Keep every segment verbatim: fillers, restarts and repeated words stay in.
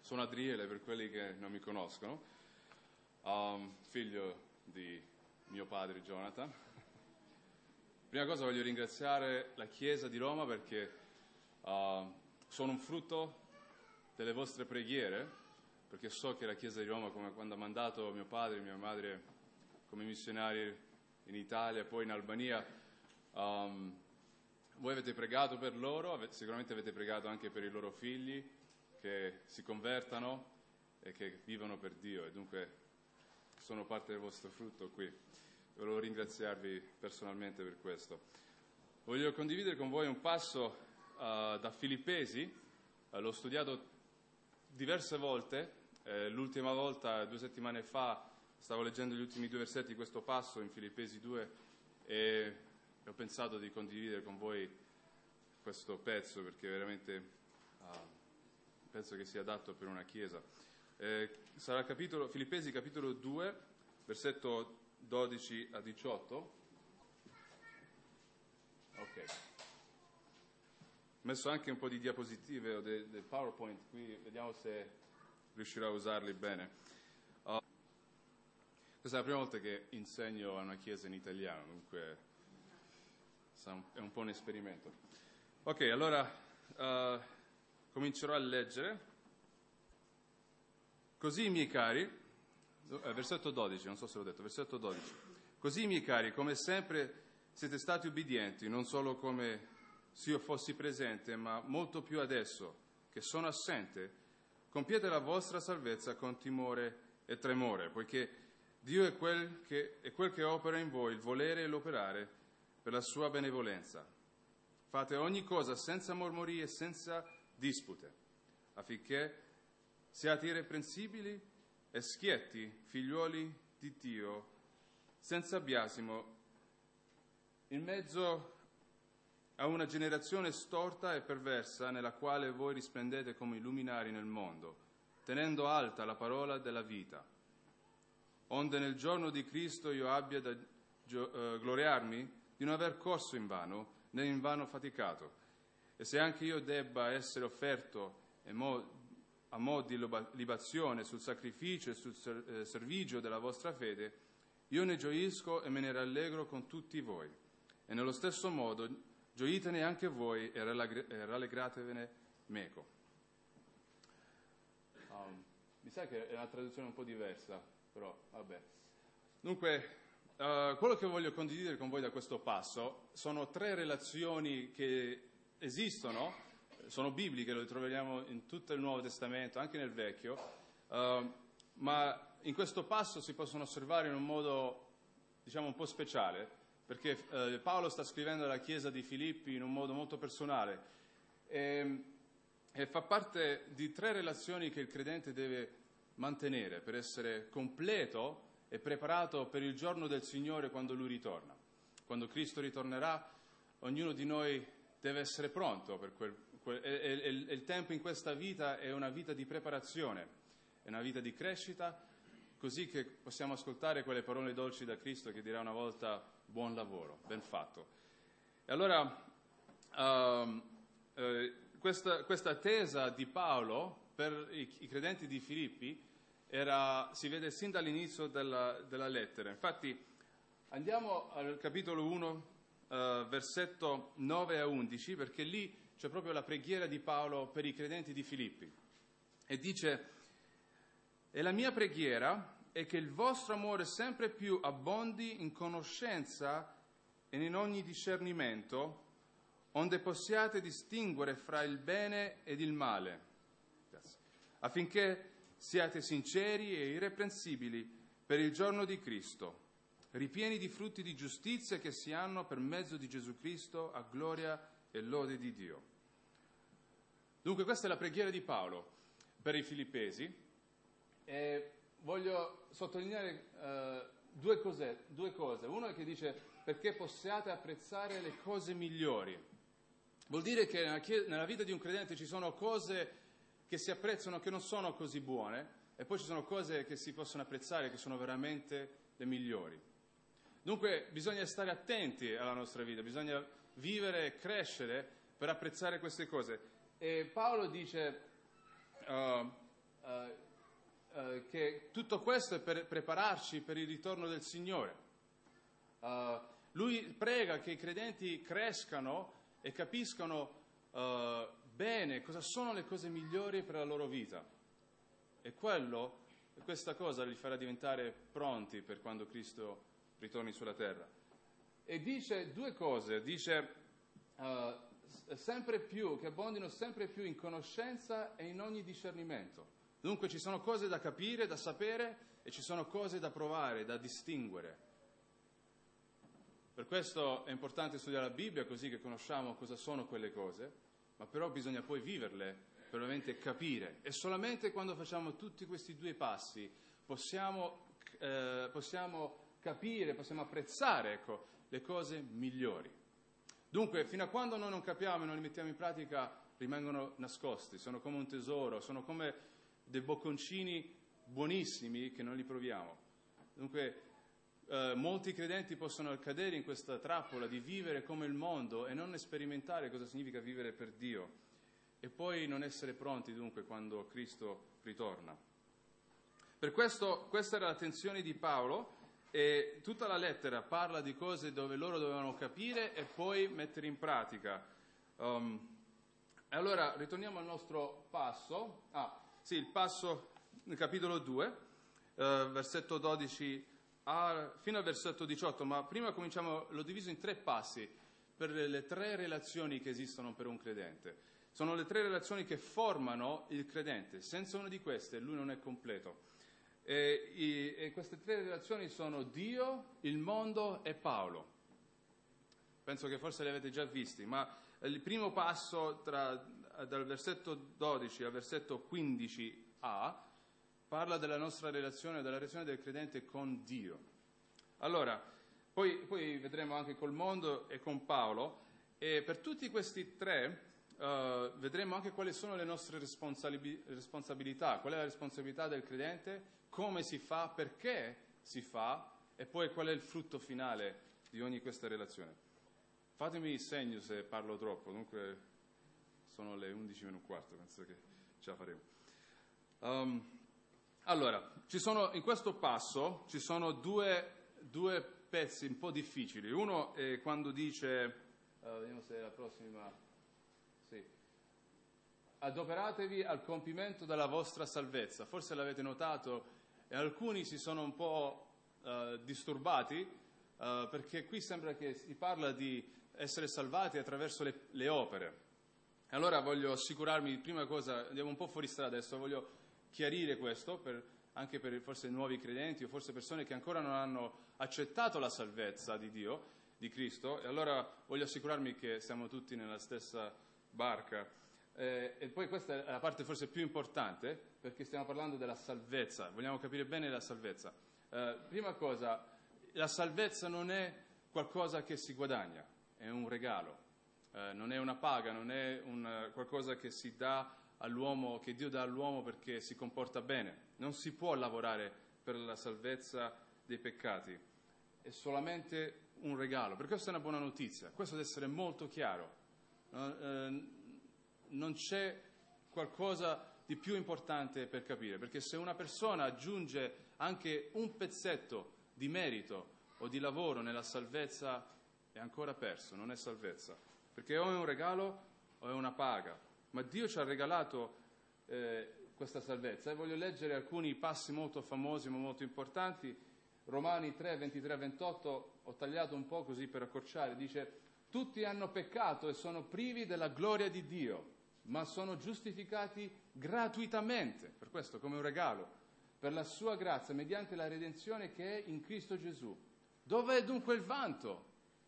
Sono Adriele, per quelli che non mi conoscono, um, figlio di mio padre Jonathan. Prima cosa voglio ringraziare la Chiesa di Roma perché uh, sono un frutto delle vostre preghiere, perché so che la Chiesa di Roma, come quando ha mandato mio padre e mia madre come missionari in Italia e poi in Albania, um, voi avete pregato per loro, avete, sicuramente avete pregato anche per i loro figli, che si convertano e che vivono per Dio, e dunque sono parte del vostro frutto qui. Volevo ringraziarvi personalmente per questo. Voglio condividere con voi un passo uh, da Filippesi, uh, l'ho studiato diverse volte, eh, l'ultima volta due settimane fa stavo leggendo gli ultimi due versetti di questo passo in Filippesi due e ho pensato di condividere con voi questo pezzo perché veramente uh, penso che sia adatto per una chiesa. Eh, sarà capitolo, Filippesi capitolo due, versetto dodici a diciotto. Ok. Ho messo anche un po' di diapositive o del de PowerPoint qui, vediamo se riuscirò a usarli bene. Uh, questa è la prima volta che insegno a una chiesa in italiano, dunque è un po' un esperimento. Ok, allora uh, comincerò a leggere. Così, miei cari, eh, versetto dodici, non so se l'ho detto, versetto dodici. Così, miei cari, come sempre siete stati ubbidienti, non solo come se io fossi presente, ma molto più adesso che sono assente, compiete la vostra salvezza con timore e tremore, poiché Dio è quel che, è quel che opera in voi il volere e l'operare per la sua benevolenza. Fate ogni cosa senza mormorie e senza dispute, affinché siate irreprensibili e schietti, figliuoli di Dio, senza biasimo, in mezzo a una generazione storta e perversa nella quale voi risplendete come luminari nel mondo, tenendo alta la parola della vita. Onde nel giorno di Cristo io abbia da gio- uh, gloriarmi di non aver corso invano, né invano faticato. E se anche io debba essere offerto e mo- a mo' di libazione sul sacrificio e sul ser- eh, servigio della vostra fede, io ne gioisco e me ne rallegro con tutti voi. E nello stesso modo gioitene anche voi e rallegratevene meco. Um, mi sa che è una traduzione un po' diversa, però vabbè. Dunque, uh, quello che voglio condividere con voi da questo passo sono tre relazioni che esistono, sono bibliche, lo troviamo in tutto il Nuovo Testamento, anche nel Vecchio, uh, ma in questo passo si possono osservare in un modo, diciamo, un po' speciale, perché uh, Paolo sta scrivendo alla Chiesa di Filippi in un modo molto personale e, e fa parte di tre relazioni che il credente deve mantenere per essere completo e preparato per il giorno del Signore quando Lui ritorna. Quando Cristo ritornerà, ognuno di noi deve essere pronto per quel E, e, e il tempo in questa vita è una vita di preparazione, è una vita di crescita, così che possiamo ascoltare quelle parole dolci da Cristo che dirà una volta buon lavoro, ben fatto. E allora uh, eh, questa, questa tesa di Paolo per i, i credenti di Filippi era, si vede sin dall'inizio della, della lettera. Infatti andiamo al capitolo uno, uh, versetto nove a undici, perché lì c'è proprio la preghiera di Paolo per i credenti di Filippi. E dice: «E la mia preghiera è che il vostro amore sempre più abbondi in conoscenza e in ogni discernimento, onde possiate distinguere fra il bene ed il male, affinché siate sinceri e irreprensibili per il giorno di Cristo, ripieni di frutti di giustizia che si hanno per mezzo di Gesù Cristo a gloria e lode di Dio». Dunque questa è la preghiera di Paolo per i Filippesi e voglio sottolineare uh, due, cose, due cose. Uno è che dice perché possiate apprezzare le cose migliori. Vuol dire che nella, chiesa, nella vita di un credente ci sono cose che si apprezzano che non sono così buone e poi ci sono cose che si possono apprezzare che sono veramente le migliori. Dunque bisogna stare attenti alla nostra vita, bisogna vivere e crescere per apprezzare queste cose. E Paolo dice, uh, uh, che tutto questo è per prepararci per il ritorno del Signore. Uh, lui prega che i credenti crescano e capiscano uh, bene cosa sono le cose migliori per la loro vita. E quello, questa cosa li farà diventare pronti per quando Cristo ritorni sulla terra. E dice due cose, dice uh, sempre più, che abbondino sempre più in conoscenza e in ogni discernimento. Dunque ci sono cose da capire, da sapere, e ci sono cose da provare, da distinguere. Per questo è importante studiare la Bibbia, così che conosciamo cosa sono quelle cose, ma però bisogna poi viverle per veramente capire. E solamente quando facciamo tutti questi due passi possiamo, eh, possiamo capire, possiamo apprezzare, ecco, le cose migliori. Dunque, fino a quando noi non capiamo e non li mettiamo in pratica, rimangono nascosti, sono come un tesoro, sono come dei bocconcini buonissimi che non li proviamo. Dunque, eh, molti credenti possono cadere in questa trappola di vivere come il mondo e non sperimentare cosa significa vivere per Dio, e poi non essere pronti dunque quando Cristo ritorna. Per questo, questa era l'attenzione di Paolo, e tutta la lettera parla di cose dove loro dovevano capire e poi mettere in pratica. Um, allora, ritorniamo al nostro passo. Ah, sì, il passo nel capitolo due, eh, versetto dodici a, fino al versetto diciotto, ma prima cominciamo, l'ho diviso in tre passi per le tre relazioni che esistono per un credente. Sono le tre relazioni che formano il credente. Senza una di queste lui non è completo. E, i, e queste tre relazioni sono Dio, il mondo e Paolo. Penso che forse le avete già visti, ma il primo passo tra, dal versetto dodici al versetto quindici a parla della nostra relazione, della relazione del credente con Dio. Allora, poi, poi vedremo anche col mondo e con Paolo, e per tutti questi tre uh, vedremo anche quali sono le nostre responsabil- responsabilità, qual è la responsabilità del credente, come si fa, perché si fa, e poi qual è il frutto finale di ogni questa relazione. Fatemi il segno se parlo troppo, dunque sono le undici meno un quarto, penso che ce la faremo. Um, allora, ci sono, in questo passo ci sono due, due pezzi un po' difficili. Uno è quando dice, uh, vediamo se è la prossima, sì, adoperatevi al compimento della vostra salvezza. Forse l'avete notato, e alcuni si sono un po' uh, disturbati, uh, perché qui sembra che si parla di essere salvati attraverso le, le opere. Allora voglio assicurarmi, prima cosa, andiamo un po' fuori strada adesso, voglio chiarire questo, per, anche per forse nuovi credenti o forse persone che ancora non hanno accettato la salvezza di Dio, di Cristo, e allora voglio assicurarmi che siamo tutti nella stessa barca. Eh, e poi questa è la parte forse più importante, perché stiamo parlando della salvezza, vogliamo capire bene la salvezza. Eh, prima cosa, la salvezza non è qualcosa che si guadagna, è un regalo, eh, non è una paga, non è un, qualcosa che si dà all'uomo, che Dio dà all'uomo perché si comporta bene. Non si può lavorare per la salvezza dei peccati, è solamente un regalo. Per questo è una buona notizia, questo deve essere molto chiaro. Eh, non c'è qualcosa di più importante per capire, perché se una persona aggiunge anche un pezzetto di merito o di lavoro nella salvezza, è ancora perso, non è salvezza, perché o è un regalo o è una paga. Ma Dio ci ha regalato eh, questa salvezza, e voglio leggere alcuni passi molto famosi ma molto importanti. Romani tre, ventitré a ventotto, ho tagliato un po' così per accorciare, dice: tutti hanno peccato e sono privi della gloria di Dio, ma sono giustificati gratuitamente, per questo come un regalo, per la sua grazia, mediante la redenzione che è in Cristo Gesù. Dov'è dunque il vanto?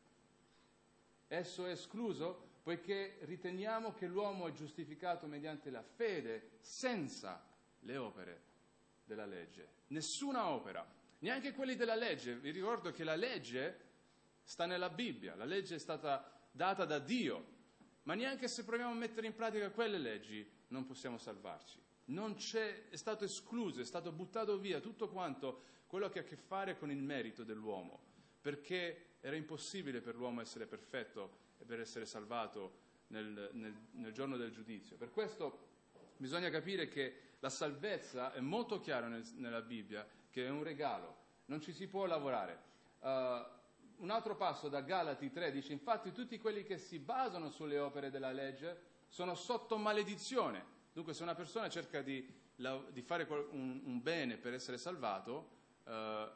Esso è escluso, poiché riteniamo che l'uomo è giustificato mediante la fede, senza le opere della legge. Nessuna opera, neanche quelli della legge. Vi ricordo che la legge sta nella Bibbia, la legge è stata data da Dio, ma neanche se proviamo a mettere in pratica quelle leggi non possiamo salvarci. Non c'è, è stato escluso, è stato buttato via tutto quanto quello che ha a che fare con il merito dell'uomo, perché era impossibile per l'uomo essere perfetto e per essere salvato nel, nel, nel giorno del giudizio. Per questo bisogna capire che La salvezza è molto chiaro nel, nella Bibbia che è un regalo, non ci si può lavorare. Uh, un altro passo da Galati tre dice: infatti tutti quelli che si basano sulle opere della legge sono sotto maledizione. Dunque se una persona cerca di, di fare un, un bene per essere salvato, uh,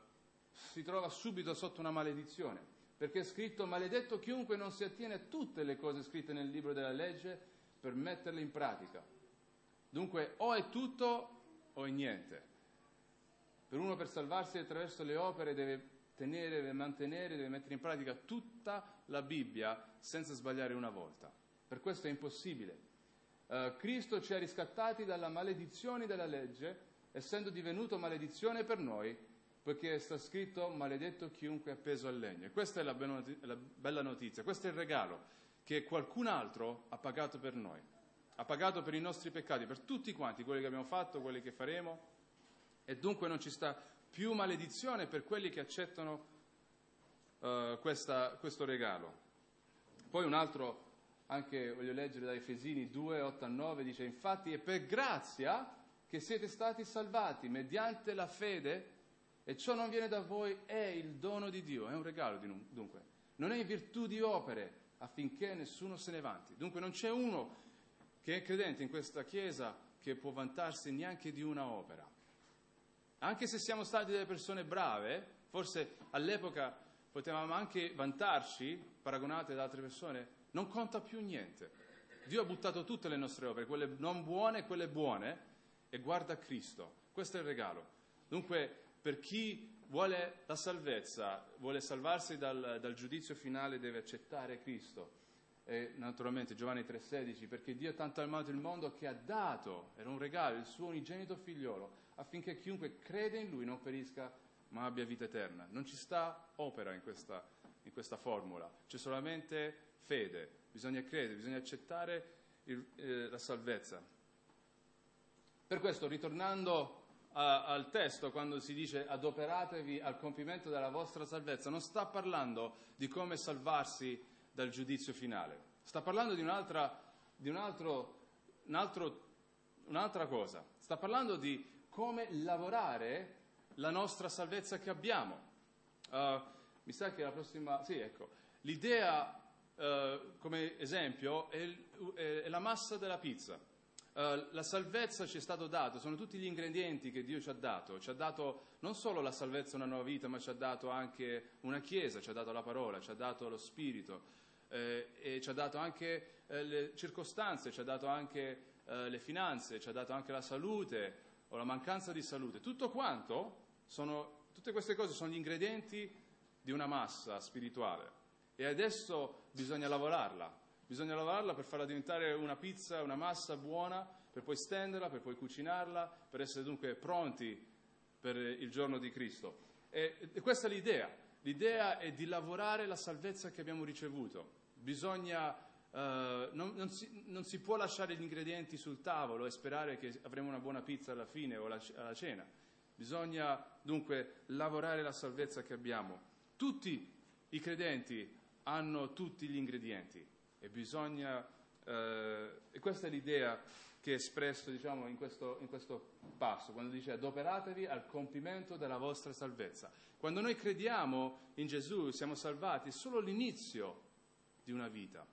si trova subito sotto una maledizione, perché è scritto: maledetto chiunque non si attiene a tutte le cose scritte nel libro della legge per metterle in pratica. Dunque o è tutto o è niente. Per uno, per salvarsi attraverso le opere, deve tenere, deve mantenere, deve mettere in pratica tutta la Bibbia senza sbagliare una volta. Per questo è impossibile. Uh, Cristo ci ha riscattati dalla maledizione della legge, essendo divenuto maledizione per noi, poiché sta scritto: maledetto chiunque è appeso al legno. E questa è la bella notizia, questo è il regalo che qualcun altro ha pagato per noi. Ha pagato per i nostri peccati, per tutti quanti, quelli che abbiamo fatto, quelli che faremo, e dunque non ci sta più maledizione per quelli che accettano uh, questa, questo regalo. Poi un altro, anche voglio leggere da Efesini due, otto a nove, dice: infatti è per grazia che siete stati salvati mediante la fede, e ciò non viene da voi, è il dono di Dio, è un regalo dunque. Non è in virtù di opere, affinché nessuno se ne vanti. Dunque non c'è uno che è credente in questa Chiesa che può vantarsi neanche di una opera. Anche se siamo stati delle persone brave, forse all'epoca potevamo anche vantarci, paragonate ad altre persone, non conta più niente. Dio ha buttato tutte le nostre opere, quelle non buone e quelle buone, e guarda Cristo. Questo è il regalo. Dunque, per chi vuole la salvezza, vuole salvarsi dal, dal giudizio finale, deve accettare Cristo. E naturalmente Giovanni tre sedici, perché Dio ha tanto amato il mondo che ha dato, era un regalo, il suo unigenito figliolo, affinché chiunque crede in Lui non perisca ma abbia vita eterna. Non ci sta opera in questa, in questa formula, c'è solamente fede, bisogna credere, bisogna accettare il, eh, la salvezza. Per questo, ritornando a, al testo, quando si dice adoperatevi al compimento della vostra salvezza, non sta parlando di come salvarsi dal giudizio finale, sta parlando di un'altra, di un altro, un altro, un'altra cosa, sta parlando di come lavorare la nostra salvezza che abbiamo. Uh, mi sa che la prossima, sì, ecco, l'idea uh, come esempio è, è, è la massa della pizza. Uh, la salvezza ci è stato dato, sono tutti gli ingredienti che Dio ci ha dato, ci ha dato non solo la salvezza, una nuova vita, ma ci ha dato anche una chiesa, ci ha dato la parola, ci ha dato lo spirito, eh, e ci ha dato anche eh, le circostanze, ci ha dato anche eh, le finanze, ci ha dato anche la salute o la mancanza di salute. Tutto quanto sono, tutte queste cose sono gli ingredienti di una massa spirituale, e adesso bisogna lavorarla. Bisogna lavorarla per farla diventare una pizza, una massa buona, per poi stenderla, per poi cucinarla, per essere dunque pronti per il giorno di Cristo. E, e questa è l'idea. L'idea è di lavorare la salvezza che abbiamo ricevuto. Bisogna, eh, non, non, si, non si può lasciare gli ingredienti sul tavolo e sperare che avremo una buona pizza alla fine o alla, alla cena. Bisogna dunque lavorare la salvezza che abbiamo. Tutti i credenti hanno tutti gli ingredienti. E bisogna, eh, e questa è l'idea che è espresso, diciamo, in questo, in questo passo, quando dice adoperatevi al compimento della vostra salvezza. Quando noi crediamo in Gesù, siamo salvati, è solo l'inizio di una vita,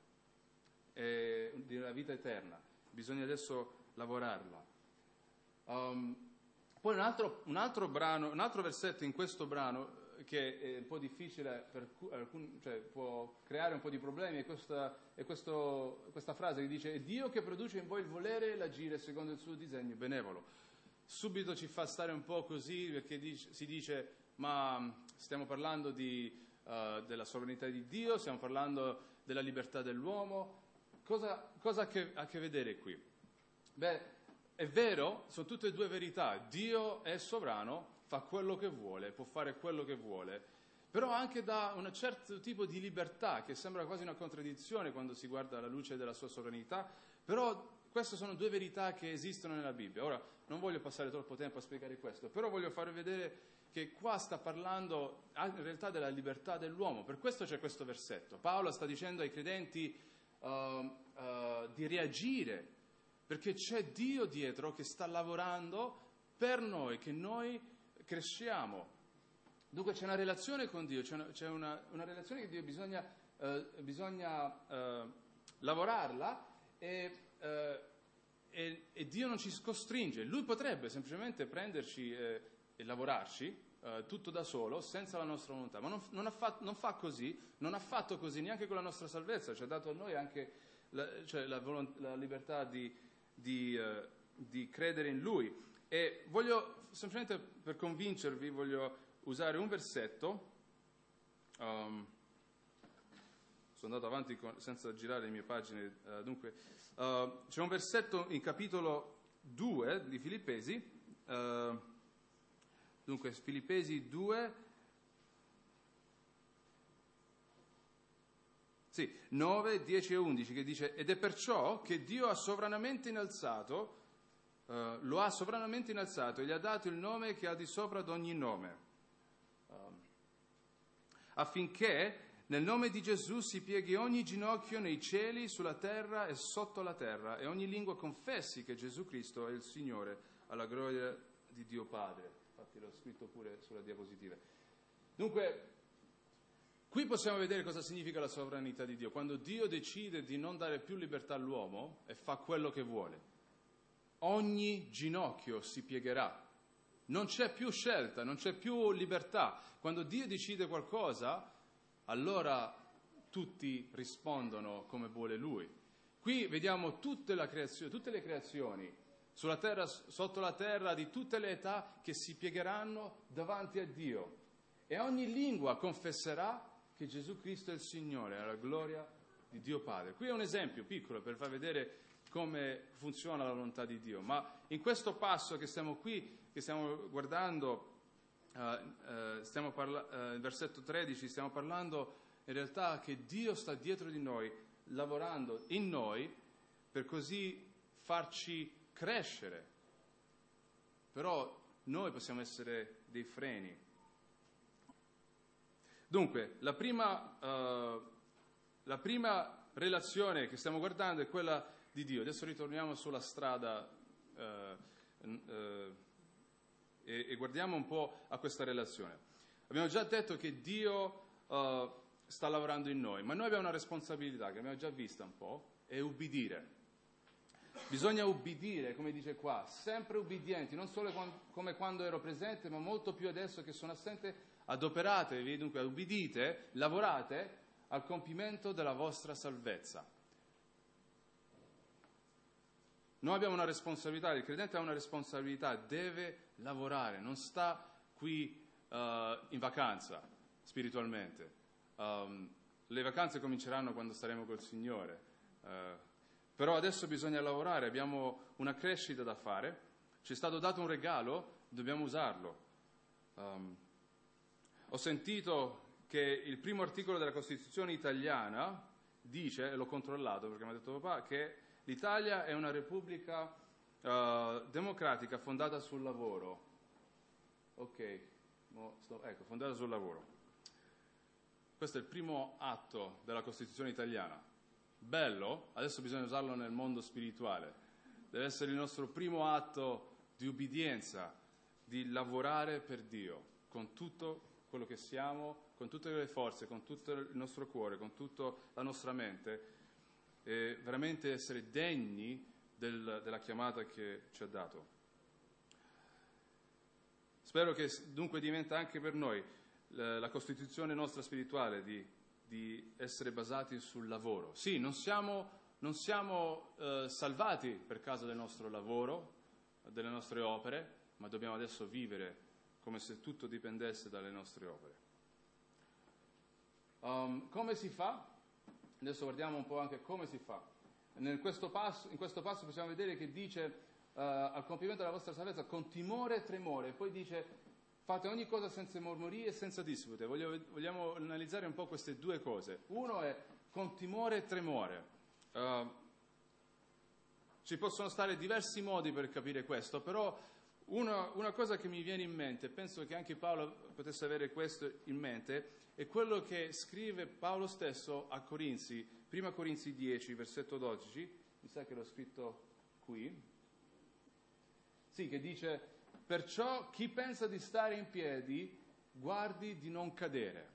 eh, di una vita eterna. Bisogna adesso lavorarla. Um, poi un altro, un altro brano, un altro versetto in questo brano, che è un po' difficile, per alcun, cioè può creare un po' di problemi, è questa, è questo, questa frase che dice: è Dio che produce in voi il volere e l'agire secondo il suo disegno benevolo. Subito ci fa stare un po' così, perché dice, si dice: ma stiamo parlando di, uh, della sovranità di Dio, stiamo parlando della libertà dell'uomo, cosa, cosa ha, che, ha a che vedere qui? Beh, è vero, sono tutte e due verità. Dio è sovrano, fa quello che vuole, può fare quello che vuole, però anche dà un certo tipo di libertà che sembra quasi una contraddizione quando si guarda alla luce della sua sovranità, però queste sono due verità che esistono nella Bibbia. Ora, non voglio passare troppo tempo a spiegare questo, però voglio farvi vedere che qua sta parlando in realtà della libertà dell'uomo. Per questo c'è questo versetto. Paolo sta dicendo ai credenti uh, uh, di reagire perché c'è Dio dietro che sta lavorando per noi, che noi cresciamo. Dunque c'è una relazione con Dio, c'è una, c'è una, una relazione che Dio bisogna, eh, bisogna eh, lavorarla e, eh, e, e Dio non ci costringe. Lui potrebbe semplicemente prenderci eh, e lavorarci eh, tutto da solo, senza la nostra volontà, ma non, non, ha fatto, non fa così, non ha fatto così neanche con la nostra salvezza, ci ha dato a noi anche la, cioè la, volont- la libertà di, di, eh, di credere in Lui. E voglio, semplicemente per convincervi, voglio usare un versetto, um, sono andato avanti con, senza girare le mie pagine, uh, dunque, uh, c'è un versetto in capitolo due di Filippesi, uh, dunque Filippesi due, sì, nove, dieci e undici, che dice: ed è perciò che Dio ha sovranamente innalzato, uh, lo ha sovranamente innalzato e gli ha dato il nome che è al di sopra d'ogni nome, affinché nel nome di Gesù si pieghi ogni ginocchio nei cieli, sulla terra e sotto la terra, e ogni lingua confessi che Gesù Cristo è il Signore, alla gloria di Dio Padre. Infatti l'ho scritto pure sulla diapositiva. Dunque, qui possiamo vedere cosa significa la sovranità di Dio. Quando Dio decide di non dare più libertà all'uomo e fa quello che vuole, ogni ginocchio si piegherà. Non c'è più scelta, non c'è più libertà. Quando Dio decide qualcosa, allora tutti rispondono come vuole Lui. Qui vediamo tutte, la creazione, tutte le creazioni, sulla terra, sotto la terra, di tutte le età, che si piegheranno davanti a Dio. E ogni lingua confesserà che Gesù Cristo è il Signore, alla gloria di Dio Padre. Qui è un esempio piccolo per far vedere come funziona la volontà di Dio. Ma in questo passo che stiamo qui, che stiamo guardando, uh, uh, stiamo parla- uh, il versetto tredici, stiamo parlando in realtà che Dio sta dietro di noi, lavorando in noi, per così farci crescere. Però noi possiamo essere dei freni. Dunque, la prima, uh, la prima relazione che stiamo guardando è quella di Dio. Adesso ritorniamo sulla strada uh, uh, e, e guardiamo un po' a questa relazione. Abbiamo già detto che Dio uh, sta lavorando in noi, ma noi abbiamo una responsabilità che abbiamo già vista un po', è ubbidire. Bisogna ubbidire, come dice qua, sempre ubbidienti, non solo come quando ero presente, ma molto più adesso che sono assente. Adoperatevi, dunque ubbidite, lavorate al compimento della vostra salvezza. Noi abbiamo una responsabilità, il credente ha una responsabilità, deve lavorare, non sta qui uh, in vacanza spiritualmente. Um, le vacanze cominceranno quando staremo col Signore, uh, però adesso bisogna lavorare, abbiamo una crescita da fare, ci è stato dato un regalo, dobbiamo usarlo. Um, Ho sentito che il primo articolo della Costituzione italiana dice, e l'ho controllato perché mi ha detto papà, che l'Italia è una repubblica uh, democratica fondata sul lavoro. Ok, mo sto, ecco, fondata sul lavoro. Questo è il primo atto della Costituzione italiana. Bello, adesso bisogna usarlo nel mondo spirituale. Deve essere il nostro primo atto di ubbidienza, di lavorare per Dio, con tutto quello che siamo, con tutte le forze, con tutto il nostro cuore, con tutta la nostra mente, e veramente essere degni del, della chiamata che ci ha dato. Spero che dunque diventa anche per noi la, la costituzione nostra spirituale di, di essere basati sul lavoro. Sì, non siamo, non siamo eh, salvati per causa del nostro lavoro, delle nostre opere, ma dobbiamo adesso vivere come se tutto dipendesse dalle nostre opere. Um, come si fa? Adesso guardiamo un po' anche come si fa. Nel questo passo, in questo passo possiamo vedere che dice uh, al compimento della vostra salvezza con timore e tremore, e poi dice fate ogni cosa senza mormorie e senza dispute. Voglio, vogliamo analizzare un po' queste due cose. Uno è con timore e tremore. Uh, ci possono stare diversi modi per capire questo, però Una, una cosa che mi viene in mente, penso che anche Paolo potesse avere questo in mente, è quello che scrive Paolo stesso a Corinzi, prima Corinzi dieci, versetto dodici, mi sa che l'ho scritto qui, sì, che dice: perciò chi pensa di stare in piedi, guardi di non cadere.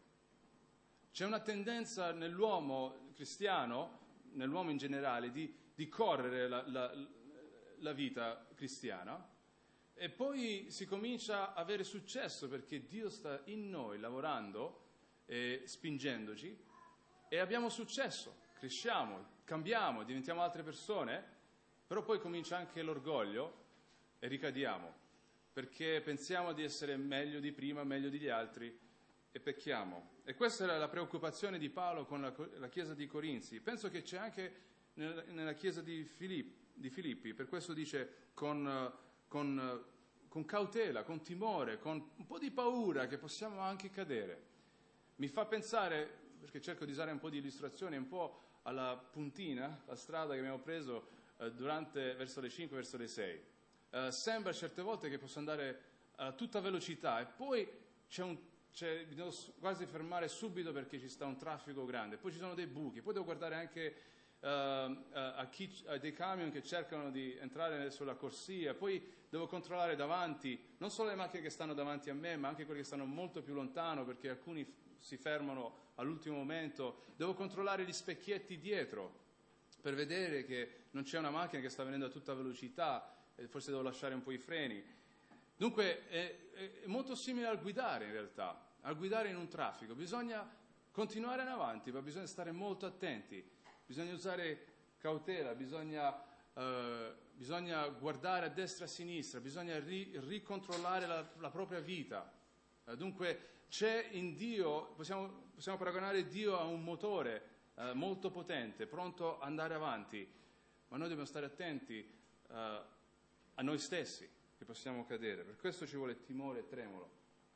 C'è una tendenza nell'uomo cristiano, nell'uomo in generale, di, di correre la, la, la vita cristiana, e poi si comincia a avere successo perché Dio sta in noi lavorando e spingendoci, e abbiamo successo, cresciamo, cambiamo, diventiamo altre persone, però poi comincia anche l'orgoglio e ricadiamo, perché pensiamo di essere meglio di prima, meglio degli altri, e pecchiamo. E questa era la preoccupazione di Paolo con la, la chiesa di Corinzi. Penso che c'è anche nella, nella chiesa di Filippi, di Filippi, per questo dice con, con, con cautela, con timore, con un po' di paura che possiamo anche cadere. Mi fa pensare, perché cerco di usare un po' di illustrazione, un po' alla puntina, la strada che abbiamo preso eh, durante, verso le cinque, verso le sei. Eh, sembra certe volte che posso andare a tutta velocità e poi c'è un, c'è, mi devo quasi fermare subito perché ci sta un traffico grande, poi ci sono dei buchi, poi devo guardare anche uh, a, chi, a dei camion che cercano di entrare sulla corsia, poi devo controllare davanti, non solo le macchine che stanno davanti a me, ma anche quelle che stanno molto più lontano, perché alcuni si fermano all'ultimo momento, devo controllare gli specchietti dietro per vedere che non c'è una macchina che sta venendo a tutta velocità, e forse devo lasciare un po' i freni. Dunque è, è molto simile al guidare in realtà, al guidare in un traffico. Bisogna continuare in avanti, ma bisogna stare molto attenti, bisogna usare cautela, bisogna, eh, bisogna guardare a destra e a sinistra, bisogna ri, ricontrollare la, la propria vita. Eh, dunque c'è in Dio, possiamo, possiamo paragonare Dio a un motore eh, molto potente, pronto ad andare avanti, ma noi dobbiamo stare attenti eh, a noi stessi, che possiamo cadere. Per questo ci vuole timore e tremolo.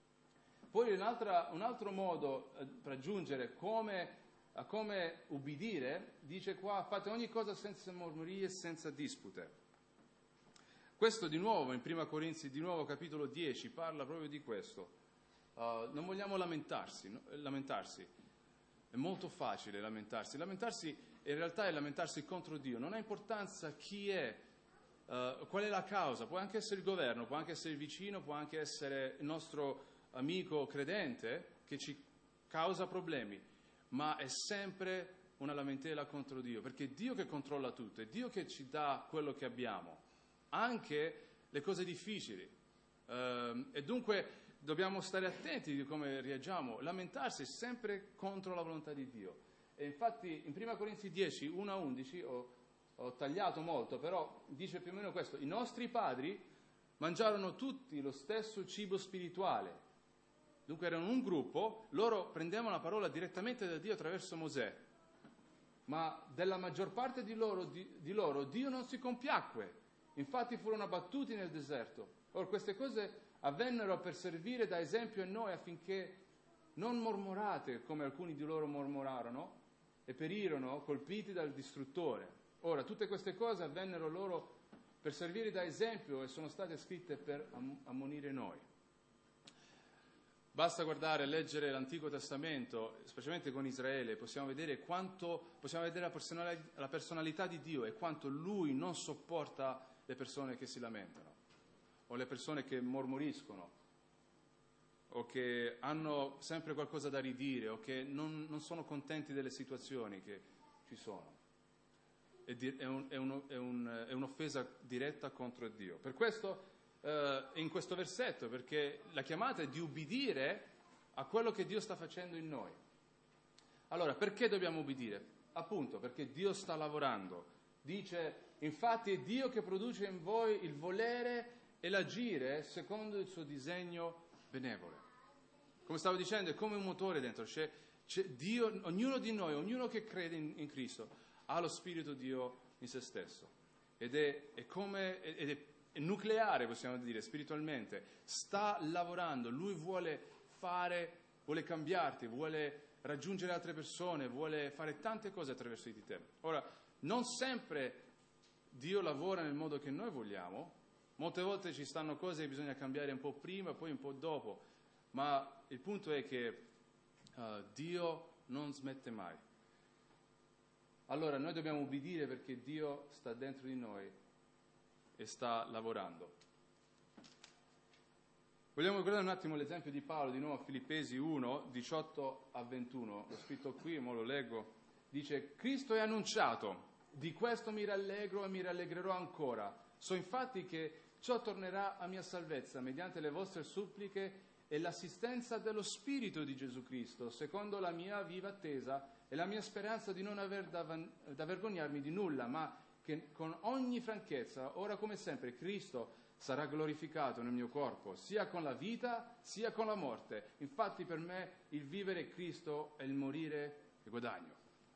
Poi un'altra, un altro modo eh, per aggiungere come, a come ubbidire, dice qua: fate ogni cosa senza mormorie e senza dispute. Questo di nuovo in Prima Corinzi, di nuovo capitolo dieci, parla proprio di questo. Uh, non vogliamo lamentarsi, no? lamentarsi. È molto facile lamentarsi. Lamentarsi in realtà è lamentarsi contro Dio. Non ha importanza chi è, uh, qual è la causa. Può anche essere il governo, può anche essere il vicino, può anche essere il nostro amico credente che ci causa problemi, ma è sempre una lamentela contro Dio, perché è Dio che controlla tutto, è Dio che ci dà quello che abbiamo, anche le cose difficili. Uh, e dunque dobbiamo stare attenti di come reagiamo. Lamentarsi è sempre contro la volontà di Dio. E infatti in Prima Corinzi dieci, uno a undici, ho, ho tagliato molto, però dice più o meno questo: i nostri padri mangiarono tutti lo stesso cibo spirituale. Dunque erano un gruppo, loro prendevano la parola direttamente da Dio attraverso Mosè, ma della maggior parte di loro, di, di loro Dio non si compiacque, infatti furono abbattuti nel deserto. Ora queste cose avvennero per servire da esempio a noi, affinché non mormorate come alcuni di loro mormorarono e perirono colpiti dal distruttore. Ora tutte queste cose avvennero loro per servire da esempio e sono state scritte per am- ammonire noi. Basta guardare e leggere l'Antico Testamento, specialmente con Israele, possiamo vedere quanto, possiamo vedere la personalità, la personalità di Dio e quanto Lui non sopporta le persone che si lamentano, o le persone che mormoriscono, o che hanno sempre qualcosa da ridire, o che non, non sono contenti delle situazioni che ci sono. È, di, è, un, è, un, è, un, è un'offesa diretta contro Dio. Per questo Uh, in questo versetto, perché la chiamata è di ubbidire a quello che Dio sta facendo in noi. Allora, perché dobbiamo ubbidire? Appunto, perché Dio sta lavorando. Dice, infatti è Dio che produce in voi il volere e l'agire secondo il suo disegno benevole. Come stavo dicendo, è come un motore dentro. C'è, c'è Dio, ognuno di noi, ognuno che crede in, in Cristo, ha lo Spirito Dio in se stesso. Ed è, è come... Ed è nucleare, possiamo dire, spiritualmente, sta lavorando, lui vuole fare, vuole cambiarti, vuole raggiungere altre persone, vuole fare tante cose attraverso di te. Ora, non sempre Dio lavora nel modo che noi vogliamo, molte volte ci stanno cose che bisogna cambiare un po' prima, poi un po' dopo, ma il punto è che uh, Dio non smette mai. Allora noi dobbiamo ubbidire perché Dio sta dentro di noi e sta lavorando. Vogliamo guardare un attimo l'esempio di Paolo, di nuovo a Filippesi uno, diciotto a ventuno, l'ho scritto qui, mo lo leggo, dice: Cristo è annunciato, di questo mi rallegro e mi rallegrerò ancora, so infatti che ciò tornerà a mia salvezza mediante le vostre suppliche e l'assistenza dello Spirito di Gesù Cristo, secondo la mia viva attesa e la mia speranza di non aver da, van- da vergognarmi di nulla, ma che con ogni franchezza, ora come sempre, Cristo sarà glorificato nel mio corpo, sia con la vita sia con la morte. Infatti per me il vivere è Cristo e il morire è guadagno.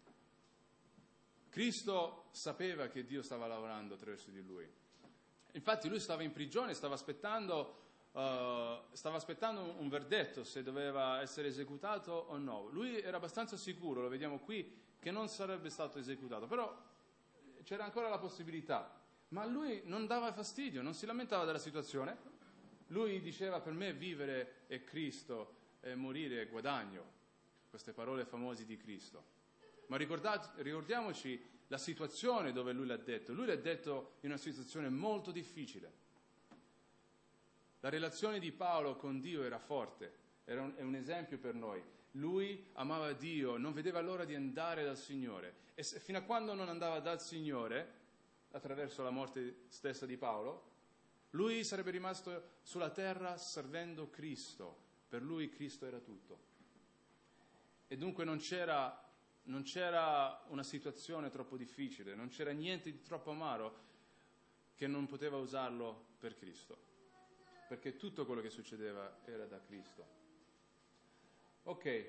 Cristo sapeva che Dio stava lavorando attraverso di lui. Infatti lui stava in prigione, stava aspettando, uh, stava aspettando un, un verdetto se doveva essere esecutato o no. Lui era abbastanza sicuro, lo vediamo qui, che non sarebbe stato esecutato, però c'era ancora la possibilità. Ma a lui non dava fastidio, non si lamentava della situazione. Lui diceva: per me vivere è Cristo e morire è guadagno. Queste parole famose di Cristo. Ma ricordiamoci la situazione dove lui l'ha detto. Lui l'ha detto in una situazione molto difficile. La relazione di Paolo con Dio era forte, era un, è un esempio per noi. Lui amava Dio, non vedeva l'ora di andare dal Signore. E se, fino a quando non andava dal Signore, attraverso la morte stessa di Paolo, lui sarebbe rimasto sulla terra servendo Cristo. Per lui Cristo era tutto. E dunque non c'era, non c'era una situazione troppo difficile, non c'era niente di troppo amaro che non poteva usarlo per Cristo. Perché tutto quello che succedeva era da Cristo. Ok.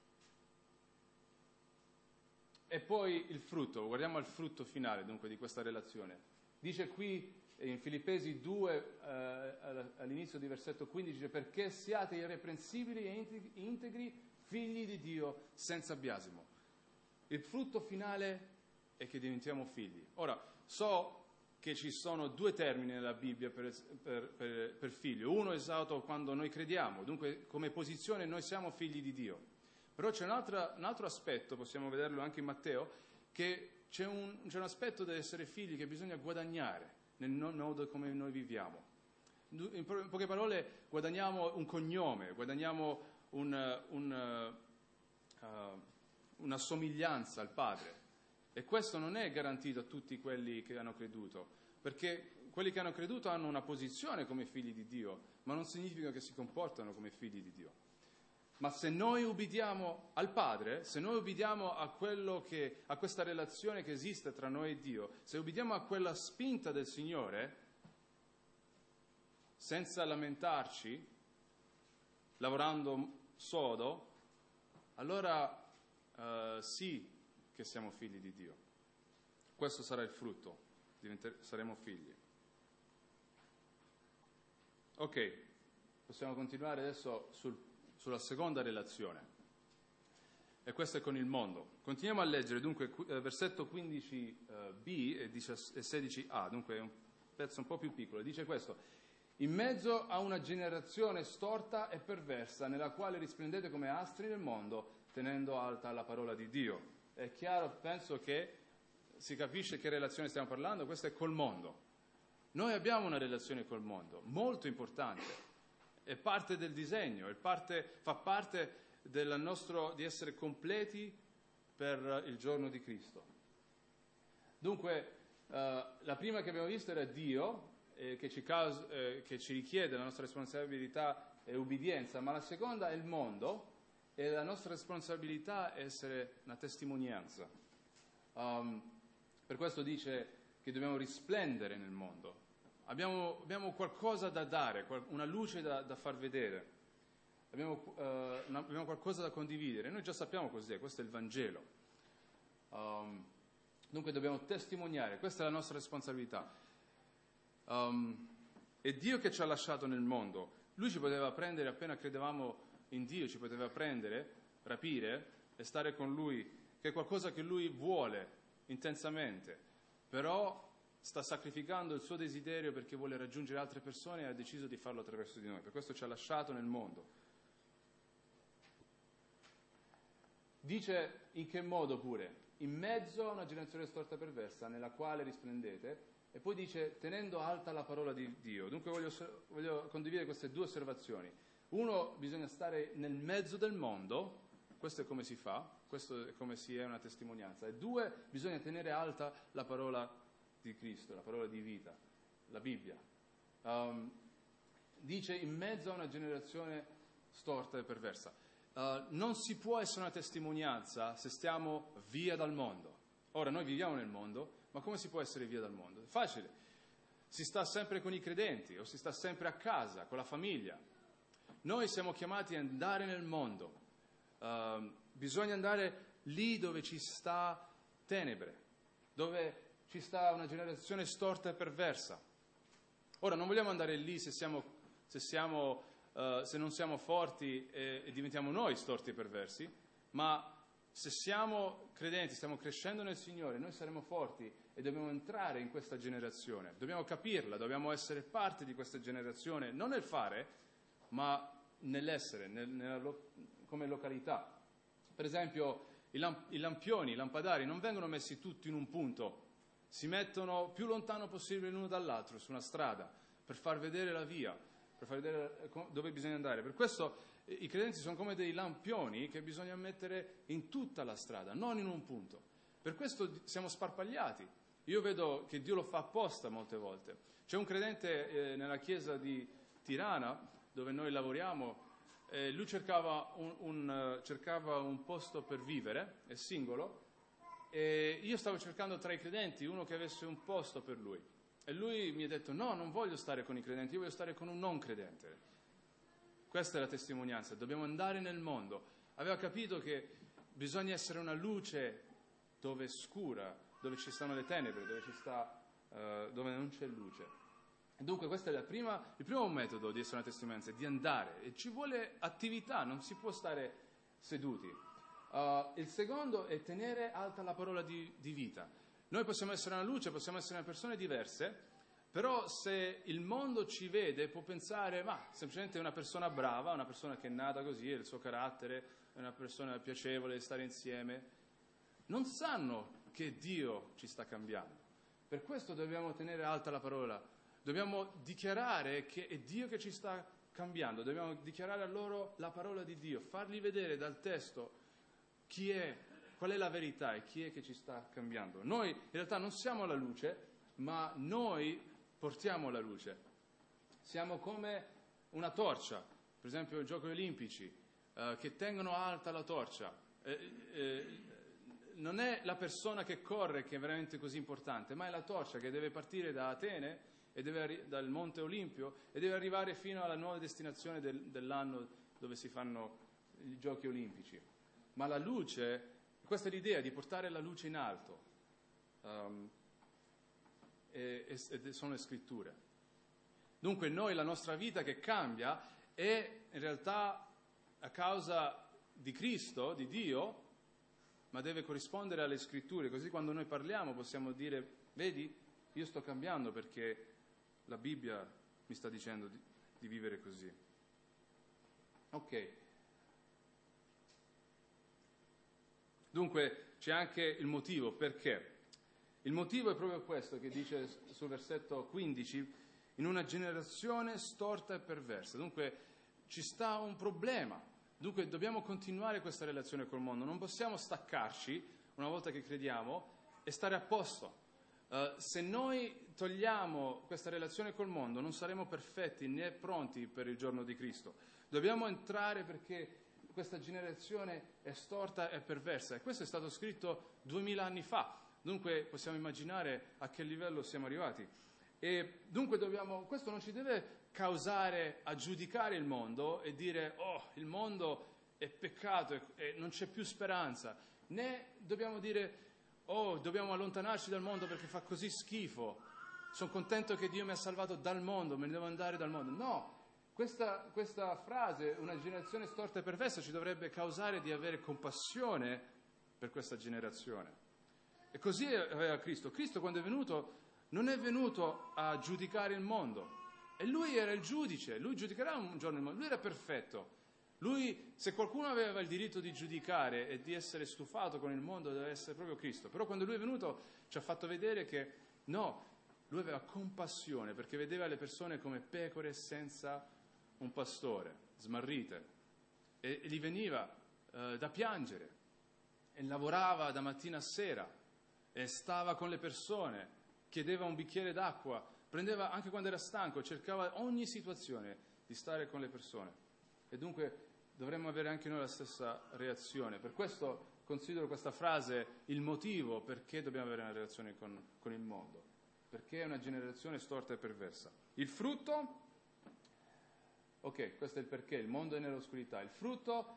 E poi il frutto, guardiamo al frutto finale dunque di questa relazione. Dice qui in Filippesi due, eh, all'inizio di versetto quindici, dice: perché siate irreprensibili e integri, figli di Dio senza biasimo. Il frutto finale è che diventiamo figli. Ora, so che ci sono due termini nella Bibbia per, per, per, per figlio. Uno è usato quando noi crediamo, dunque come posizione noi siamo figli di Dio. Però c'è un altro, un altro aspetto, possiamo vederlo anche in Matteo, che c'è un, c'è un aspetto dell'essere figli che bisogna guadagnare nel modo come noi viviamo. In poche parole, guadagniamo un cognome, guadagniamo un, un, uh, una somiglianza al Padre. E questo non è garantito a tutti quelli che hanno creduto, perché quelli che hanno creduto hanno una posizione come figli di Dio, ma non significa che si comportano come figli di Dio. Ma se noi ubbidiamo al Padre, se noi ubbidiamo a quello che, a questa relazione che esiste tra noi e Dio, se ubbidiamo a quella spinta del Signore, senza lamentarci, lavorando sodo, allora uh, sì che siamo figli di Dio. Questo sarà il frutto, diventer- saremo figli. Ok, possiamo continuare adesso sul sulla seconda relazione, e questa è con il mondo. Continuiamo a leggere dunque versetto quindici b e sedici a, dunque è un pezzo un po' più piccolo. Dice questo: in mezzo a una generazione storta e perversa, nella quale risplendete come astri nel mondo, tenendo alta la parola di Dio. È chiaro, penso che si capisce che relazione stiamo parlando. Questa è col mondo. Noi abbiamo una relazione col mondo molto importante. È parte del disegno, è parte, fa parte del nostro di essere completi per il giorno di Cristo. Dunque, eh, la prima che abbiamo visto era Dio, eh, che, ci causa, eh, che ci richiede la nostra responsabilità e ubbidienza, ma la seconda è il mondo, e la nostra responsabilità è essere una testimonianza. Um, per questo dice che dobbiamo risplendere nel mondo. Abbiamo, abbiamo qualcosa da dare, una luce da, da far vedere, abbiamo, uh, una, abbiamo qualcosa da condividere. Noi già sappiamo cos'è, questo è il Vangelo. Um, dunque dobbiamo testimoniare, questa è la nostra responsabilità. Um, è Dio che ci ha lasciato nel mondo. Lui ci poteva prendere appena credevamo in Dio, ci poteva prendere, rapire e stare con Lui, che è qualcosa che Lui vuole intensamente, però sta sacrificando il suo desiderio perché vuole raggiungere altre persone e ha deciso di farlo attraverso di noi. Per questo ci ha lasciato nel mondo. Dice in che modo pure? In mezzo a una generazione storta e perversa nella quale risplendete e poi dice tenendo alta la parola di Dio. Dunque voglio, voglio condividere queste due osservazioni. Uno, bisogna stare nel mezzo del mondo, questo è come si fa, questo è come si è una testimonianza. E due, bisogna tenere alta la parola di Cristo, la parola di vita, la Bibbia. Um, dice in mezzo a una generazione storta e perversa. Uh, non si può essere una testimonianza se stiamo via dal mondo. Ora, noi viviamo nel mondo, ma come si può essere via dal mondo? È facile. Si sta sempre con i credenti o si sta sempre a casa, con la famiglia. Noi siamo chiamati ad andare nel mondo. Uh, bisogna andare lì dove ci sta tenebre, dove ci sta una generazione storta e perversa. Ora, non vogliamo andare lì se, siamo, se, siamo, uh, se non siamo forti e, e diventiamo noi storti e perversi, ma se siamo credenti, stiamo crescendo nel Signore, noi saremo forti e dobbiamo entrare in questa generazione, dobbiamo capirla, dobbiamo essere parte di questa generazione, non nel fare, ma nell'essere, nel, nella, come località. Per esempio, i, lamp- i lampioni, i lampadari non vengono messi tutti in un punto, si mettono più lontano possibile l'uno dall'altro su una strada per far vedere la via, per far vedere dove bisogna andare. Per questo eh, i credenti sono come dei lampioni che bisogna mettere in tutta la strada, non in un punto. Per questo siamo sparpagliati. Io vedo che Dio lo fa apposta molte volte. C'è un credente eh, nella chiesa di Tirana, dove noi lavoriamo, eh, lui cercava un, un, uh, cercava un posto per vivere, è singolo, e io stavo cercando tra i credenti uno che avesse un posto per lui. E lui mi ha detto, no, non voglio stare con i credenti, io voglio stare con un non credente. Questa è la testimonianza, dobbiamo andare nel mondo. Aveva capito che bisogna essere una luce dove è scura, dove ci stanno le tenebre, dove, ci sta, uh, dove non c'è luce. Dunque questo è la prima, il primo metodo di essere una testimonianza, di andare, e ci vuole attività, non si può stare seduti. Uh, il secondo è tenere alta la parola di, di vita. Noi possiamo essere una luce, possiamo essere una persone diverse, però se il mondo ci vede può pensare, ma semplicemente è una persona brava, una persona che è nata così, è il suo carattere, è una persona piacevole di stare insieme. Non sanno che Dio ci sta cambiando. Per questo dobbiamo tenere alta la parola. Dobbiamo dichiarare che è Dio che ci sta cambiando, dobbiamo dichiarare a loro la parola di Dio, fargli vedere dal testo chi è, qual è la verità e chi è che ci sta cambiando. Noi in realtà non siamo la luce, ma noi portiamo la luce. Siamo come una torcia, per esempio i giochi olimpici, eh, che tengono alta la torcia. Eh, eh, non è la persona che corre che è veramente così importante, ma è la torcia che deve partire da Atene e deve arri- dal Monte Olimpio e deve arrivare fino alla nuova destinazione del, dell'anno dove si fanno i giochi olimpici. Ma la luce, questa è l'idea di portare la luce in alto, um, e, e, e sono le scritture. Dunque noi, la nostra vita che cambia è in realtà a causa di Cristo, di Dio, ma deve corrispondere alle scritture, così quando noi parliamo possiamo dire, vedi, io sto cambiando perché la Bibbia mi sta dicendo di, di vivere così. Ok. Dunque c'è anche il motivo, perché? Il motivo è proprio questo che dice sul versetto quindici, in una generazione storta e perversa. Dunque ci sta un problema, dunque dobbiamo continuare questa relazione col mondo, non possiamo staccarci una volta che crediamo e stare a posto. Uh, se noi togliamo questa relazione col mondo non saremo perfetti né pronti per il giorno di Cristo. Dobbiamo entrare perché questa generazione è storta e perversa, e questo è stato scritto duemila anni fa, dunque possiamo immaginare a che livello siamo arrivati. E dunque dobbiamo, questo non ci deve causare a giudicare il mondo e dire oh, il mondo è peccato e, e non c'è più speranza, né dobbiamo dire oh, dobbiamo allontanarci dal mondo perché fa così schifo, sono contento che Dio mi ha salvato dal mondo, me ne devo andare dal mondo. No, questa, questa frase, una generazione storta e perversa, ci dovrebbe causare di avere compassione per questa generazione. E così aveva Cristo. Cristo quando è venuto non è venuto a giudicare il mondo, e lui era il giudice, lui giudicherà un giorno il mondo, lui era perfetto. Lui, se qualcuno aveva il diritto di giudicare e di essere stufato con il mondo, deve essere proprio Cristo. Però quando lui è venuto ci ha fatto vedere che no, Lui aveva compassione perché vedeva le persone come pecore senza un pastore, smarrite, e, e gli veniva eh, da piangere, e lavorava da mattina a sera, e stava con le persone, chiedeva un bicchiere d'acqua, prendeva, anche quando era stanco, cercava ogni situazione di stare con le persone. E dunque dovremmo avere anche noi la stessa reazione. Per questo considero questa frase il motivo perché dobbiamo avere una relazione con, con il mondo, perché è una generazione storta e perversa. Il frutto, ok, questo è il perché, il mondo è nell'oscurità. Il frutto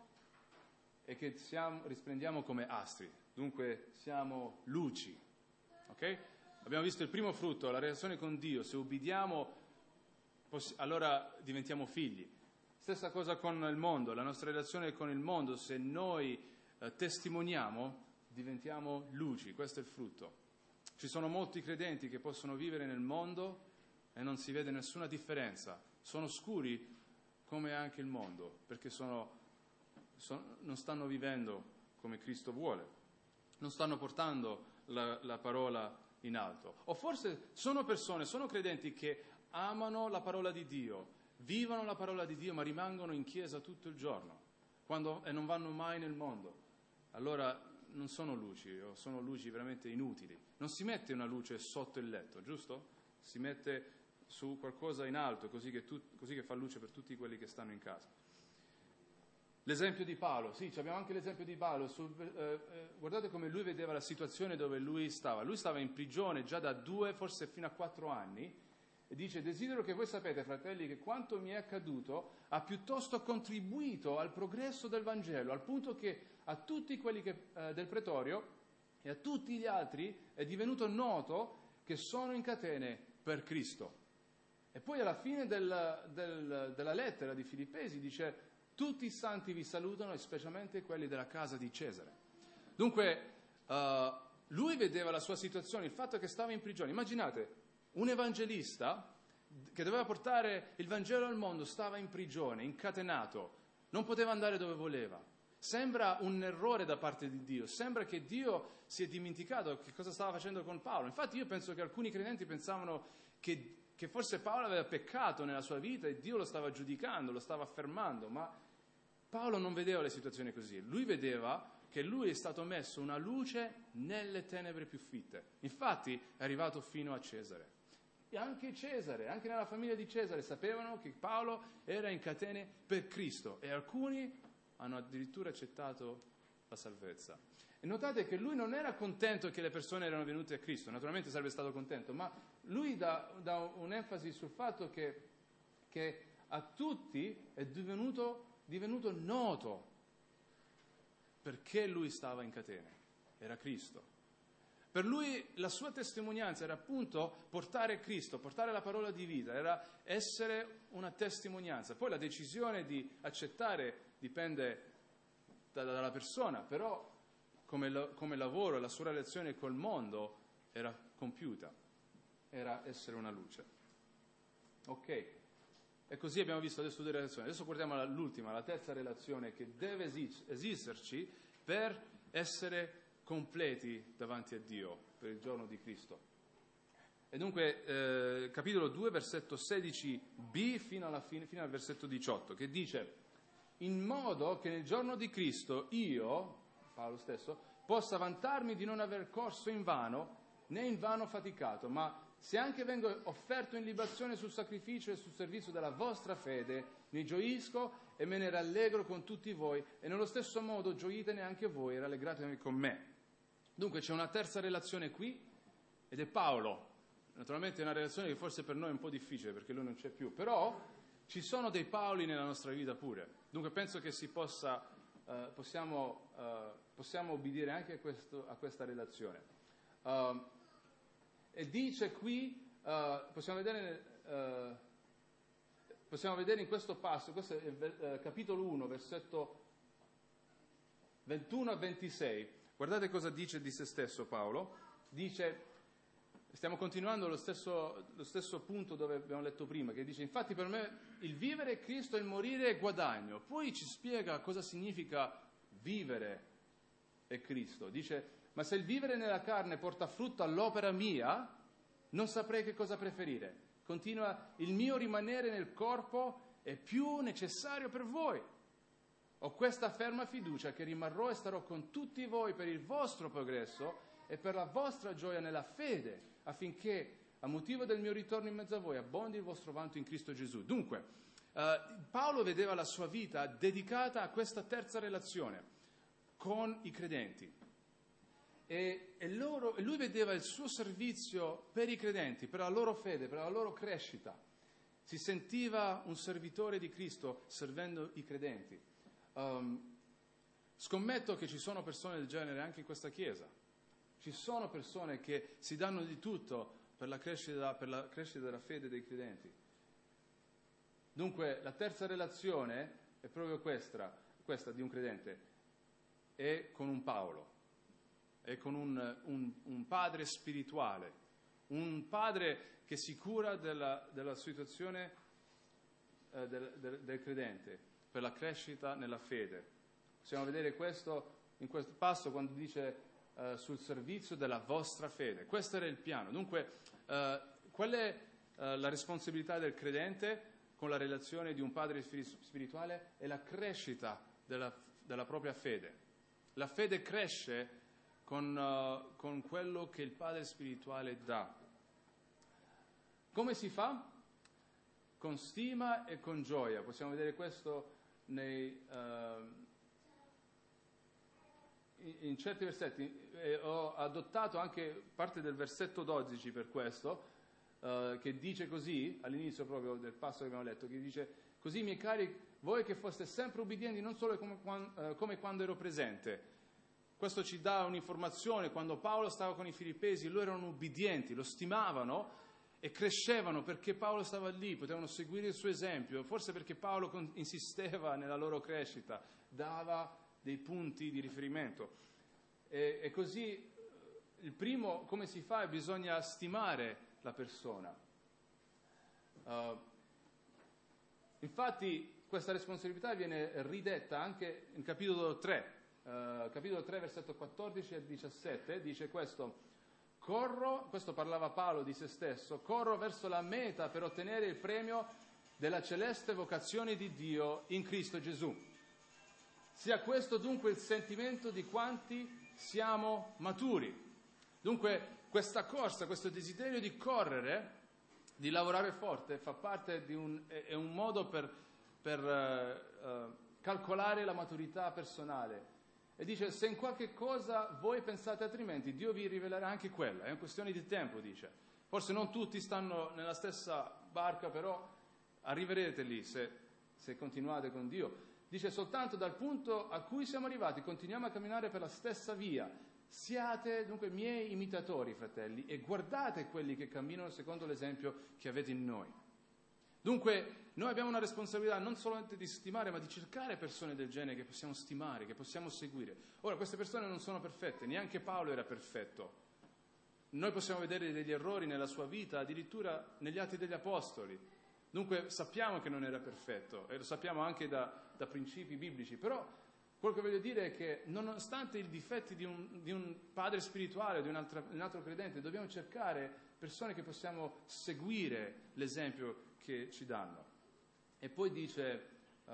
è che siamo, risplendiamo come astri, dunque siamo luci, ok? Abbiamo visto il primo frutto, la relazione con Dio. Se ubbidiamo, poss- allora diventiamo figli. Stessa cosa con il mondo, la nostra relazione con il mondo, se noi eh, testimoniamo, diventiamo luci, questo è il frutto. Ci sono molti credenti che possono vivere nel mondo e non si vede nessuna differenza, sono scuri come anche il mondo, perché sono, sono, non stanno vivendo come Cristo vuole, non stanno portando la, la parola in alto. O forse sono persone, sono credenti che amano la parola di Dio, vivono la parola di Dio, ma rimangono in chiesa tutto il giorno quando, e non vanno mai nel mondo. Allora non sono luci, o sono luci veramente inutili. Non si mette una luce sotto il letto, giusto? Si mette su qualcosa in alto, così che, tu, così che fa luce per tutti quelli che stanno in casa. L'esempio di Paolo, sì, abbiamo anche l'esempio di Paolo. Sul, eh, eh, guardate come lui vedeva la situazione dove lui stava. Lui stava in prigione già da due, forse fino a quattro anni, e dice: desidero che voi sapete, fratelli, che quanto mi è accaduto ha piuttosto contribuito al progresso del Vangelo, al punto che a tutti quelli che, eh, del pretorio e a tutti gli altri è divenuto noto che sono in catene per Cristo. E poi alla fine del, del, della lettera di Filippesi dice: tutti i santi vi salutano, e specialmente quelli della casa di Cesare. Dunque, uh, lui vedeva la sua situazione, il fatto che stava in prigione. Immaginate, un evangelista che doveva portare il Vangelo al mondo stava in prigione, incatenato, non poteva andare dove voleva. Sembra un errore da parte di Dio, sembra che Dio si è dimenticato che cosa stava facendo con Paolo. Infatti io penso che alcuni credenti pensavano che, che forse Paolo aveva peccato nella sua vita e Dio lo stava giudicando, lo stava affermando, ma Paolo non vedeva le situazioni così. Lui vedeva che lui è stato messo una luce nelle tenebre più fitte. Infatti è arrivato fino a Cesare. E anche Cesare, anche nella famiglia di Cesare, sapevano che Paolo era in catene per Cristo, e alcuni hanno addirittura accettato la salvezza. E notate che lui non era contento che le persone erano venute a Cristo, naturalmente sarebbe stato contento, ma lui dà, dà un'enfasi sul fatto che, che a tutti è divenuto, divenuto noto perché lui stava in catene, era Cristo. Per lui la sua testimonianza era appunto portare Cristo, portare la parola di vita, era essere una testimonianza. Poi la decisione di accettare dipende da, dalla persona, però come, lo, come lavoro, la sua relazione col mondo era compiuta, era essere una luce. Ok, e così abbiamo visto adesso due relazioni. Adesso guardiamo all'ultima, la terza relazione che deve esist- esisterci per essere completi davanti a Dio per il giorno di Cristo. E dunque eh, capitolo due, versetto sedici b fino alla fine, fino al versetto diciotto, che dice: in modo che nel giorno di Cristo io, Paolo stesso, possa vantarmi di non aver corso in vano né in vano faticato, ma se anche vengo offerto in libazione sul sacrificio e sul servizio della vostra fede, ne gioisco e me ne rallegro con tutti voi, e nello stesso modo gioitene anche voi e rallegratevi con me. Dunque c'è una terza relazione qui, ed è Paolo. Naturalmente è una relazione che forse per noi è un po' difficile perché lui non c'è più, però ci sono dei Paoli nella nostra vita pure. Dunque penso che si possa, uh, possiamo, uh, possiamo obbedire anche a, questo, a questa relazione. Uh, e dice qui, uh, possiamo vedere, uh, possiamo vedere in questo passo, questo è il uh, capitolo uno, versetto ventuno a ventisei. Guardate cosa dice di se stesso Paolo. Dice, stiamo continuando lo stesso, lo stesso punto dove abbiamo letto prima, che dice: infatti per me il vivere è Cristo e il morire è guadagno. Poi ci spiega cosa significa vivere è Cristo. Dice: ma se il vivere nella carne porta frutto all'opera mia, non saprei che cosa preferire. Continua, il mio rimanere nel corpo è più necessario per voi. Ho questa ferma fiducia che rimarrò e starò con tutti voi per il vostro progresso e per la vostra gioia nella fede, affinché a motivo del mio ritorno in mezzo a voi abbondi il vostro vanto in Cristo Gesù. Dunque, eh, Paolo vedeva la sua vita dedicata a questa terza relazione con i credenti. E, e, loro, e lui vedeva il suo servizio per i credenti, per la loro fede, per la loro crescita. Si sentiva un servitore di Cristo servendo i credenti. Um, scommetto che ci sono persone del genere anche in questa chiesa. Ci sono persone che si danno di tutto per la crescita, per la crescita della fede dei credenti. Dunque, la terza relazione è proprio questa, questa di un credente, è con un Paolo, è con un, un, un padre spirituale, un padre che si cura della, della situazione eh, del, del, del credente, per la crescita nella fede. Possiamo vedere questo in questo passo quando dice uh, sul servizio della vostra fede. Questo era il piano. Dunque, uh, qual è uh, la responsabilità del credente con la relazione di un padre spirituale? È la crescita della, della propria fede. La fede cresce con, uh, con quello che il padre spirituale dà. Come si fa? Con stima e con gioia. Possiamo vedere questo nei, uh, in, in certi versetti. Eh, ho adottato anche parte del versetto dodici per questo, uh, che dice così, all'inizio proprio del passo che abbiamo letto, che dice: così, miei cari, voi che foste sempre ubbidienti, non solo come, uh, come quando ero presente. Questo ci dà un'informazione. Quando Paolo stava con i Filippesi, loro erano ubbidienti, lo stimavano e crescevano perché Paolo stava lì, potevano seguire il suo esempio, forse perché Paolo con- insisteva nella loro crescita, dava dei punti di riferimento. E, e così il primo, come si fa? Bisogna stimare la persona. Uh, infatti questa responsabilità viene ridetta anche in capitolo tre, uh, capitolo tre, versetto quattordici e diciassette, dice questo: corro, questo parlava Paolo di se stesso, corro verso la meta per ottenere il premio della celeste vocazione di Dio in Cristo Gesù. Sia questo dunque il sentimento di quanti siamo maturi. Dunque questa corsa, questo desiderio di correre, di lavorare forte, fa parte di un, è, è un modo per, per uh, uh, calcolare la maturità personale. E dice: se in qualche cosa voi pensate altrimenti, Dio vi rivelerà anche quella. È una questione di tempo, dice. Forse non tutti stanno nella stessa barca, però arriverete lì se, se continuate con Dio. Dice: soltanto dal punto a cui siamo arrivati continuiamo a camminare per la stessa via. Siate dunque miei imitatori, fratelli, e guardate quelli che camminano secondo l'esempio che avete in noi. Dunque, noi abbiamo una responsabilità non solamente di stimare, ma di cercare persone del genere che possiamo stimare, che possiamo seguire. Ora, queste persone non sono perfette, neanche Paolo era perfetto. Noi possiamo vedere degli errori nella sua vita, addirittura negli Atti degli Apostoli. Dunque, sappiamo che non era perfetto, e lo sappiamo anche da, da principi biblici. Però, quello che voglio dire è che, nonostante i difetti di un, di un padre spirituale o di un altro, un altro credente, dobbiamo cercare persone che possiamo seguire l'esempio che ci danno. E poi dice, uh,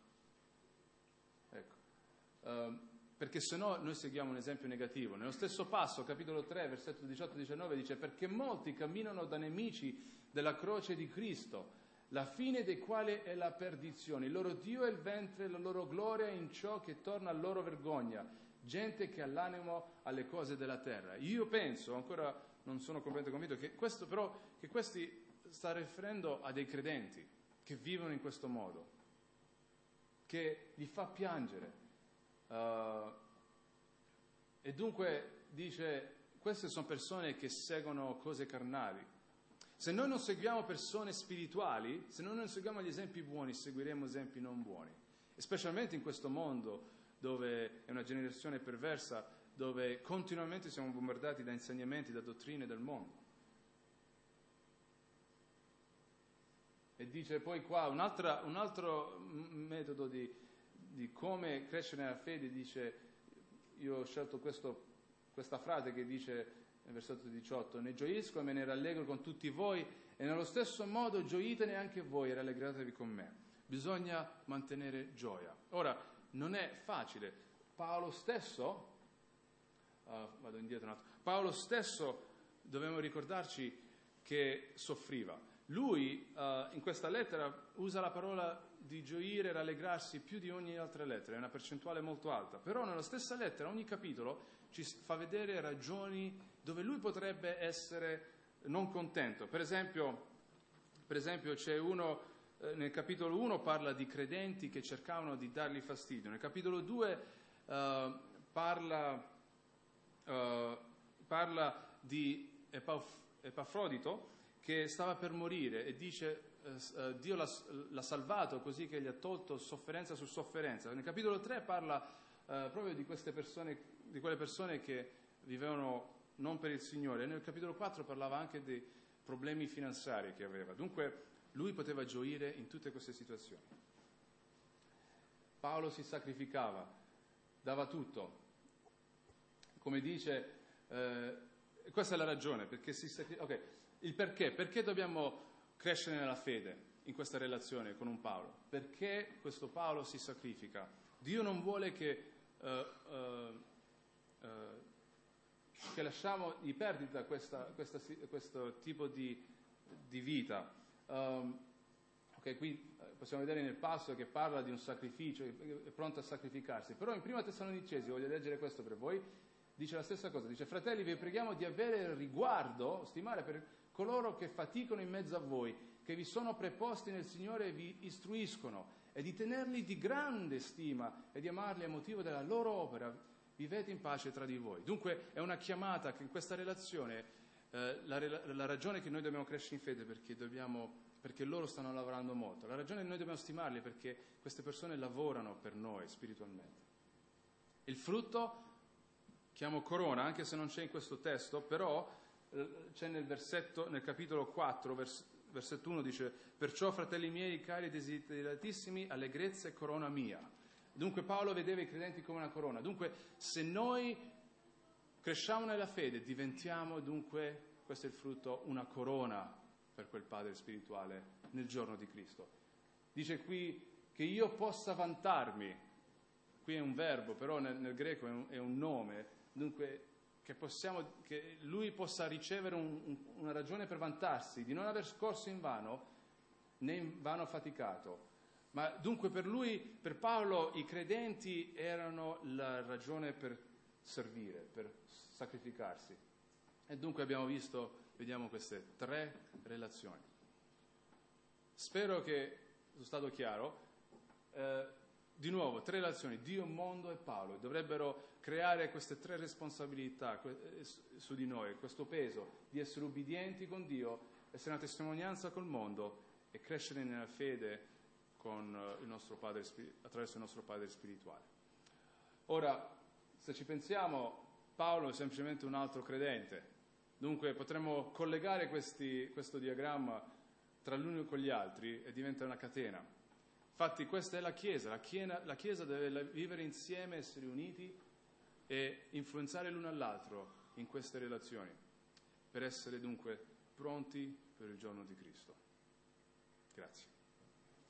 ecco, uh, perché se no noi seguiamo un esempio negativo. Nello stesso passo, capitolo tre, versetto diciotto diciannove, dice: perché molti camminano da nemici della croce di Cristo, la fine dei quali è la perdizione. Il loro Dio è il ventre, la loro gloria è in ciò che torna a loro vergogna, gente che ha l'animo alle cose della terra. Io penso, ancora non sono completamente convinto, che questo però, che questi sta riferendo a dei credenti che vivono in questo modo, che li fa piangere. Uh, e dunque dice: queste sono persone che seguono cose carnali. Se noi non seguiamo persone spirituali, se noi non seguiamo gli esempi buoni, seguiremo esempi non buoni. E specialmente in questo mondo dove è una generazione perversa, dove continuamente siamo bombardati da insegnamenti, da dottrine del mondo. E dice poi qua un, altra, un altro metodo di, di come crescere nella fede. Dice, io ho scelto questo, questa frase che dice nel versetto diciotto, ne gioisco e me ne rallegro con tutti voi, e nello stesso modo gioitene anche voi e rallegratevi con me. Bisogna mantenere gioia. Ora, non è facile. Paolo stesso, uh, vado indietro un attimo, Paolo stesso, dobbiamo ricordarci che soffriva. Lui uh, in questa lettera usa la parola di gioire, rallegrarsi più di ogni altra lettera, è una percentuale molto alta, però nella stessa lettera ogni capitolo ci fa vedere ragioni dove lui potrebbe essere non contento. Per esempio, per esempio c'è uno, eh, nel capitolo uno parla di credenti che cercavano di dargli fastidio, nel capitolo due eh, parla, eh, parla di Epaf- Epafrodito che stava per morire e dice eh, Dio l'ha, l'ha salvato così che gli ha tolto sofferenza su sofferenza. Nel capitolo tre parla eh, proprio di queste persone, di quelle persone che vivevano non per il Signore, e nel capitolo quattro parlava anche dei problemi finanziari che aveva. Dunque lui poteva gioire in tutte queste situazioni. Paolo si sacrificava, dava tutto. Come dice, eh, questa è la ragione, perché si sacrifica. Ok, il perché? Perché dobbiamo crescere nella fede in questa relazione con un Paolo? Perché questo Paolo si sacrifica? Dio non vuole che, uh, uh, uh, che lasciamo di perdita questa, questa, questo tipo di, di vita. Um, ok, qui possiamo vedere nel passo che parla di un sacrificio, è pronto a sacrificarsi. Però in prima Tessalonicesi, voglio leggere questo per voi, dice la stessa cosa. Dice: fratelli, vi preghiamo di avere riguardo, stimare per coloro che faticano in mezzo a voi, che vi sono preposti nel Signore e vi istruiscono, e di tenerli di grande stima e di amarli a motivo della loro opera. Vivete in pace tra di voi. Dunque è una chiamata che in questa relazione, eh, la, la ragione che noi dobbiamo crescere in fede perché dobbiamo, perché loro stanno lavorando molto. La ragione che noi dobbiamo stimarli è perché queste persone lavorano per noi spiritualmente. Il frutto chiamo corona, anche se non c'è in questo testo, però c'è nel versetto, nel capitolo quattro, vers, versetto uno, dice: perciò, fratelli miei, cari e desideratissimi, allegrezza e corona mia. Dunque Paolo vedeva i credenti come una corona. Dunque, se noi cresciamo nella fede, diventiamo dunque, questo è il frutto, una corona per quel Padre spirituale nel giorno di Cristo. Dice qui che io possa vantarmi, qui è un verbo, però nel, nel greco è un, è un nome, dunque che, possiamo, che lui possa ricevere un, un, una ragione per vantarsi, di non aver scorso in vano, né in vano faticato. Ma dunque per lui, per Paolo, i credenti erano la ragione per servire, per sacrificarsi. E dunque abbiamo visto, vediamo queste tre relazioni. Spero che sia stato chiaro. Eh, di nuovo, tre relazioni, Dio, mondo e Paolo, dovrebbero creare queste tre responsabilità su di noi, questo peso di essere ubbidienti con Dio, essere una testimonianza col mondo e crescere nella fede con il nostro padre, attraverso il nostro Padre spirituale. Ora, se ci pensiamo, Paolo è semplicemente un altro credente, dunque potremmo collegare questi, questo diagramma tra l'uno con gli altri e diventa una catena. Infatti questa è la Chiesa, la Chiesa, la Chiesa deve vivere insieme, essere uniti e influenzare l'uno all'altro in queste relazioni, per essere dunque pronti per il giorno di Cristo. Grazie.